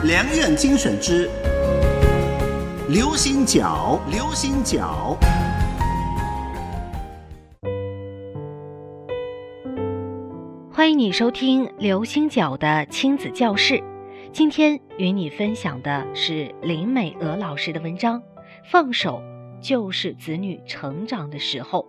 良苑精选之流行角，流行角。 欢迎你收听流星角的亲子教室。今天与你分享的是林美娥老师的文章，放手就是子女成长的时候。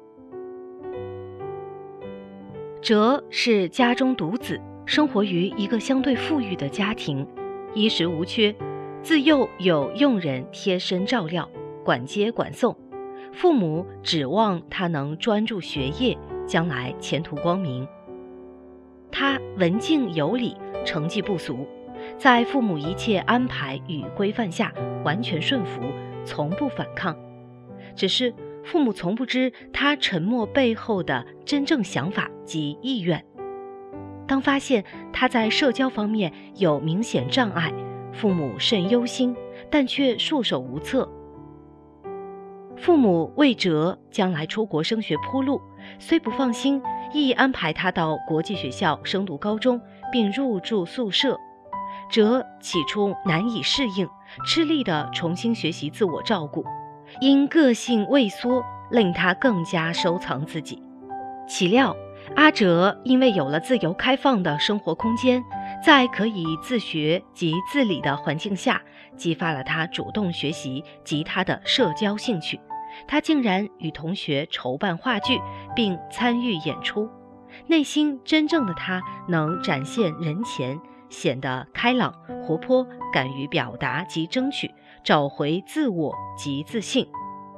哲是家中独子，生活于一个相对富裕的家庭，衣食无缺，自幼有佣人贴身照料，管接管送，父母指望他能专注学业，将来前途光明。他文静有礼，成绩不俗，在父母一切安排与规范下完全顺服，从不反抗。只是父母从不知他沉默背后的真正想法及意愿。当发现他在社交方面有明显障碍，父母甚忧心，但却束手无策。父母为哲将来出国升学铺路，虽不放心，亦安排他到国际学校升读高中，并入住宿舍。哲起初难以适应，吃力地重新学习自我照顾，因个性畏缩，令他更加收藏自己。岂料阿哲因为有了自由开放的生活空间，在可以自学及自理的环境下，激发了他主动学习及他的社交兴趣。他竟然与同学筹办话剧，并参与演出。内心真正的他能展现人前，显得开朗活泼，敢于表达及争取，找回自我及自信。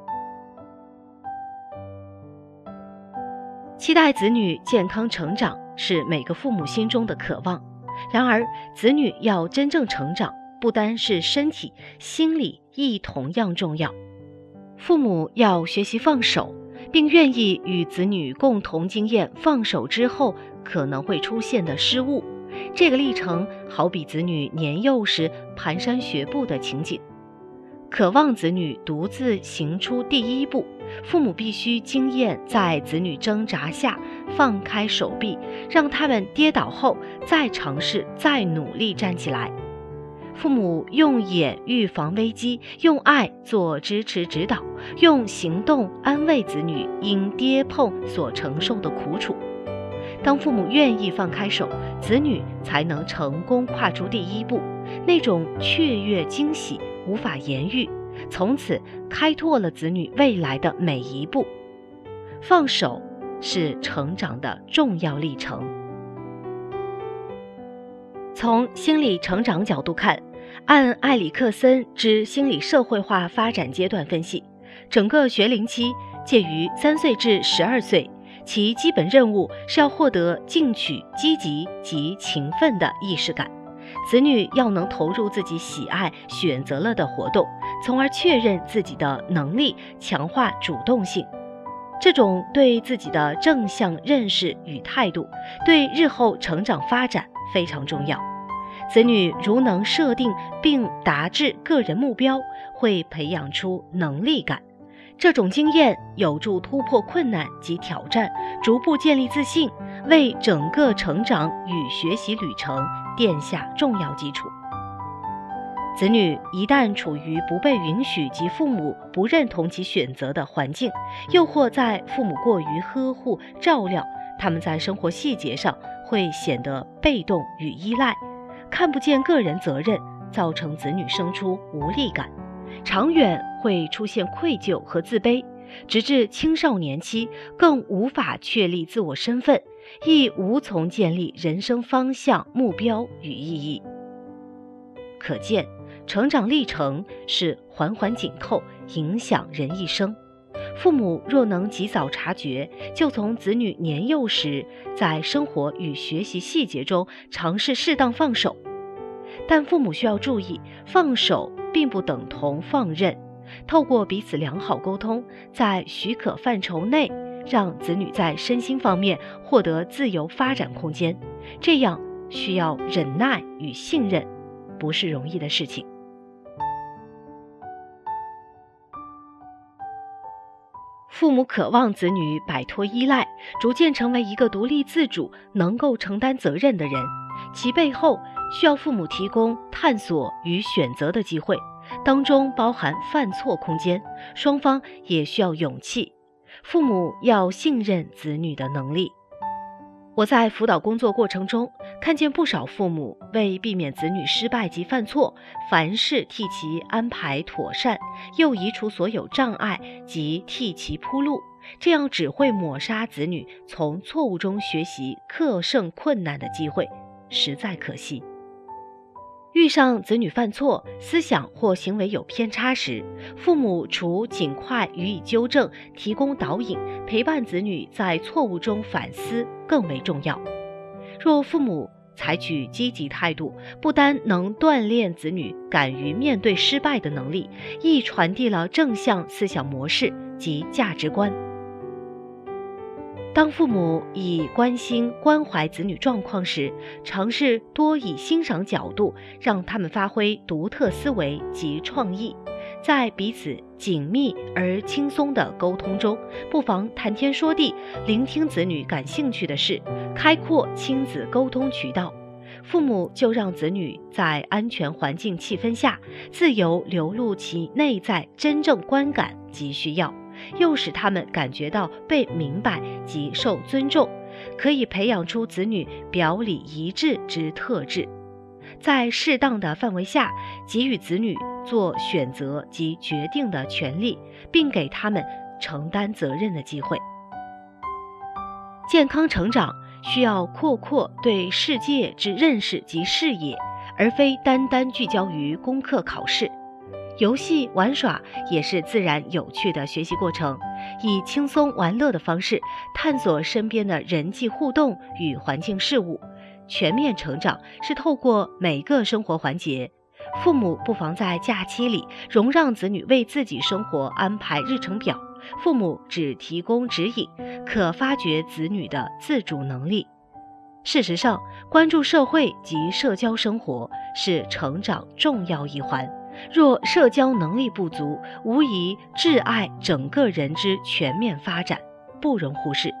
期待子女健康成长是每个父母心中的渴望，然而子女要真正成长，不单是身体，心理亦同样重要。父母要学习放手，并愿意与子女共同经验放手之后可能会出现的失误。这个历程好比子女年幼时蹒跚学步的情景，渴望子女独自行出第一步，父母必须经验在子女挣扎下放开手臂，让他们跌倒后再尝试，再努力站起来。父母用眼预防危机，用爱做支持指导，用行动安慰子女因跌碰所承受的苦楚。当父母愿意放开手，子女才能成功跨出第一步，那种雀跃惊喜无法言喻，从此开拓了子女未来的每一步。放手是成长的重要历程。从心理成长角度看，按埃里克森之心理社会化发展阶段分析，整个学龄期介于3岁至12岁，其基本任务是要获得进取、积极及勤奋的意识感。子女要能投入自己喜爱、选择了的活动，从而确认自己的能力，强化主动性。这种对自己的正向认识与态度，对日后成长发展非常重要。子女如能设定并达至个人目标，会培养出能力感。这种经验有助突破困难及挑战，逐步建立自信，为整个成长与学习旅程奠下重要基础。子女一旦处于不被允许及父母不认同其选择的环境，又或在父母过于呵护照料，他们在生活细节上会显得被动与依赖，看不见个人责任，造成子女生出无力感，长远会出现愧疚和自卑，直至青少年期更无法确立自我身份，亦无从建立人生方向、目标与意义。可见，成长历程是环环紧扣，影响人一生。父母若能及早察觉，就从子女年幼时在生活与学习细节中尝试适当放手。但父母需要注意，放手并不等同放任，透过彼此良好沟通，在许可范畴内，让子女在身心方面获得自由发展空间，这样需要忍耐与信任，不是容易的事情。父母渴望子女摆脱依赖，逐渐成为一个独立自主、能够承担责任的人，其背后需要父母提供探索与选择的机会，当中包含犯错空间，双方也需要勇气。父母要信任子女的能力。我在辅导工作过程中，看见不少父母为避免子女失败及犯错，凡事替其安排妥善，又移除所有障碍及替其铺路，这样只会抹杀子女从错误中学习克胜困难的机会，实在可惜。遇上子女犯错、思想或行为有偏差时，父母除尽快予以纠正、提供导引、陪伴子女在错误中反思更为重要。若父母采取积极态度，不单能锻炼子女敢于面对失败的能力，亦传递了正向思想模式及价值观。当父母以关心关怀子女状况时，尝试多以欣赏角度让他们发挥独特思维及创意，在彼此紧密而轻松的沟通中，不妨谈天说地，聆听子女感兴趣的事，开阔亲子沟通渠道。父母就让子女在安全环境气氛下，自由流露其内在真正观感及需要，又使他们感觉到被明白及受尊重，可以培养出子女表里一致之特质。在适当的范围下，给予子女做选择及决定的权利，并给他们承担责任的机会。健康成长需要扩对世界之认识及视野，而非单单聚焦于功课考试。游戏玩耍也是自然有趣的学习过程，以轻松玩乐的方式探索身边的人际互动与环境事物。全面成长是透过每个生活环节，父母不妨在假期里容让子女为自己生活安排日程表，父母只提供指引，可发掘子女的自主能力。事实上，关注社会及社交生活是成长重要一环，若社交能力不足，无疑窒碍整个人之全面发展，不容忽视。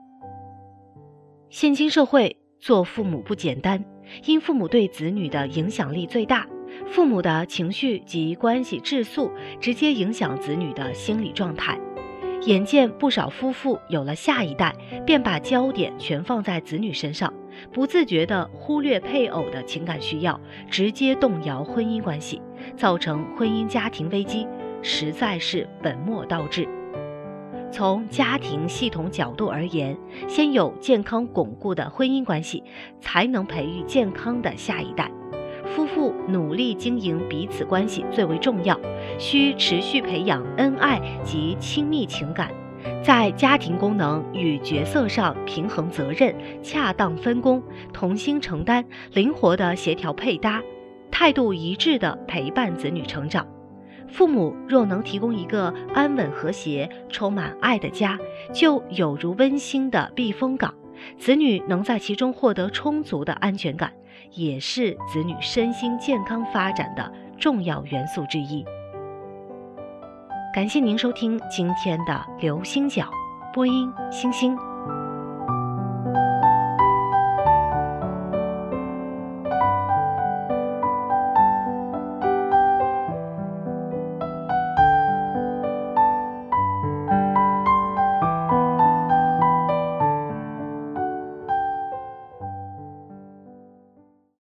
现今社会，做父母不简单，因父母对子女的影响力最大，父母的情绪及关系质素直接影响子女的心理状态。眼见不少夫妇有了下一代，便把焦点全放在子女身上，不自觉地忽略配偶的情感需要，直接动摇婚姻关系，造成婚姻家庭危机，实在是本末倒置。从家庭系统角度而言，先有健康巩固的婚姻关系，才能培育健康的下一代。夫妇努力经营彼此关系最为重要，需持续培养恩爱及亲密情感，在家庭功能与角色上平衡责任，恰当分工，同心承担，灵活地协调配搭，态度一致地陪伴子女成长。父母若能提供一个安稳和谐、充满爱的家，就有如温馨的避风港，子女能在其中获得充足的安全感，也是子女身心健康发展的重要元素之一。感谢您收听今天的流星角，播音星星。